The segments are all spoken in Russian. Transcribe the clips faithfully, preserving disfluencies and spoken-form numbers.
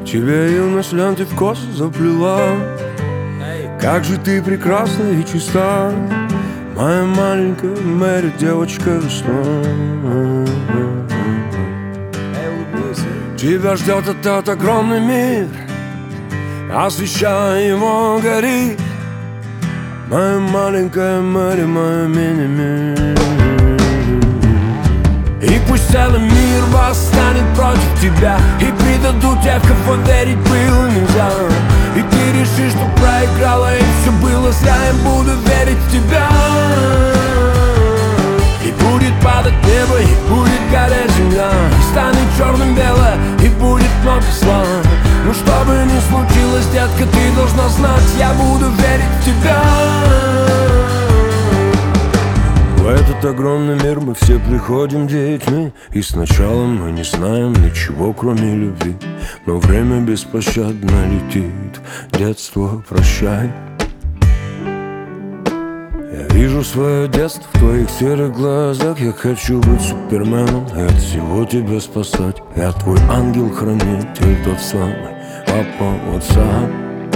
Тебе юность ленты в косы заплела. Как же ты прекрасна и чиста, моя маленькая Мэри, девочка весна. Тебя ждет этот огромный мир, освещая его горит, моя маленькая Мэри, моя мини-мир. И пусть целый мир восстанет против тебя, и предадут тех, в кого верить было нельзя. И ты решишь, что проиграла, и все было зря. Я буду верить в тебя. И будет падать небо, и будет гореть земля, и станет черным белое, и будет много зла. Но что бы ни случилось, детка, ты должна знать, я буду верить в тебя. В этот огромный мир мы все приходим детьми, и сначала мы не знаем ничего, кроме любви. Но время беспощадно летит, детство прощай. Я вижу свое детство в твоих серых глазах. Я хочу быть суперменом и от всего тебя спасать. Я твой ангел-хранитель, тот самый папа отца.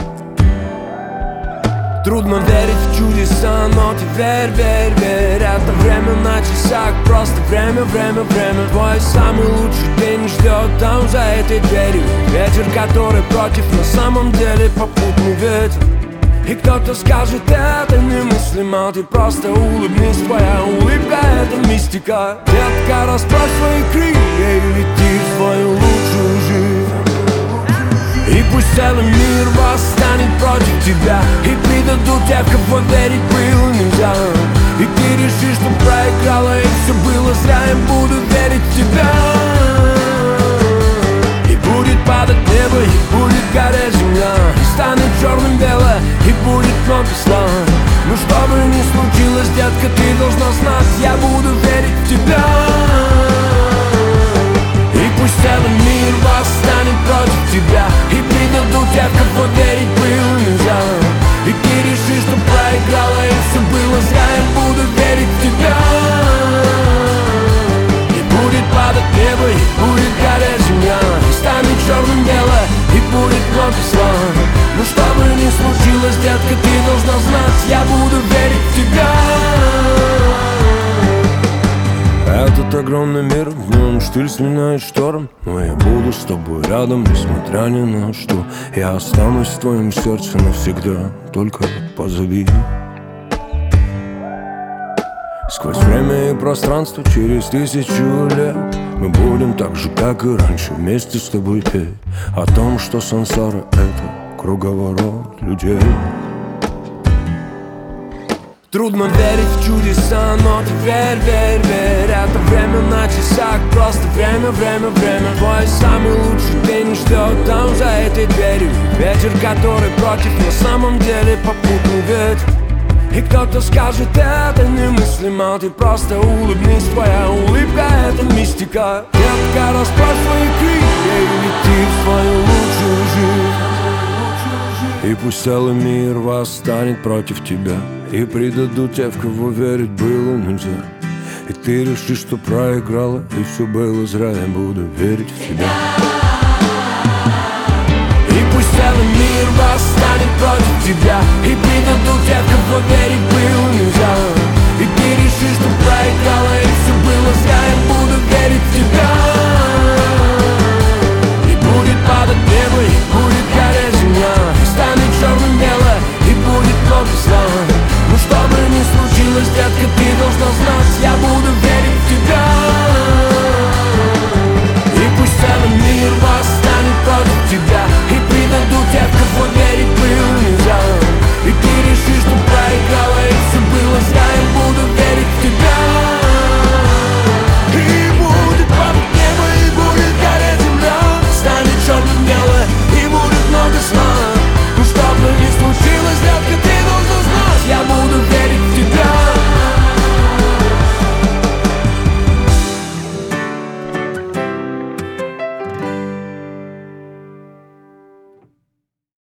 Трудно верить в чудеса, но ты верь, верь, верь. Это время на часах, просто время, время, время. Твой самый лучший день ждет там за этой дверью. Ветер, который против, на самом деле попутный ветер. И кто-то скажет, это немыслимо, ты просто улыбнись, твоя улыбка — это мистика. Детка, расправь свои крылья и лети в свою лучшую жизнь. И пусть целый мир восстанет против тебя, и предадут тех, в кого верить было нельзя. И ты решишь, что проиграла, и все было зря. Я буду верить в тебя. И будет падать небо, и будет гореть земля, и станет черным белое, и будет много зла. Но что бы ни случилось, детка, ты должна знать, я буду верить в тебя. И пусть целый мир восстанет против тебя, и предадут тех, в кого верить было нельзя. И ты решишь, что проиграла, и все было зря. Я буду верить в тебя. И будет падать небо, и будет гореть земля, и станет черным белое, и будет много зла. Но что бы ни случилось, детка, ты должна знать, я буду верить в тебя. Этот огромный мир, в нем штиль сменяет шторм, но я буду с тобой рядом, несмотря ни на что. Я останусь в твоем сердце навсегда, только позови. Сквозь время и пространство, через тысячу лет мы будем так же, как и раньше, вместе с тобой петь о том, что сансара — это круговорот людей. Трудно верить в чудеса, но ты верь, верь, верь. Это время на часах, просто время, время, время. Твой самый лучший день ждет там за этой дверью. Ветер, который против, на самом деле попутный ветер. И кто-то скажет, это немыслимо, ты просто улыбнись, твоя улыбка — это мистика. Детка, расправь свои крылья и лети в свою лучшую жизнь. И пусть целый мир восстанет против тебя, и предадут тех, в кого верить было нельзя. И ты решишь, что проиграла, и все было зря. Я буду верить в тебя. И пусть целый мир восстанет против тебя, и предадут тех, в кого верить было нельзя.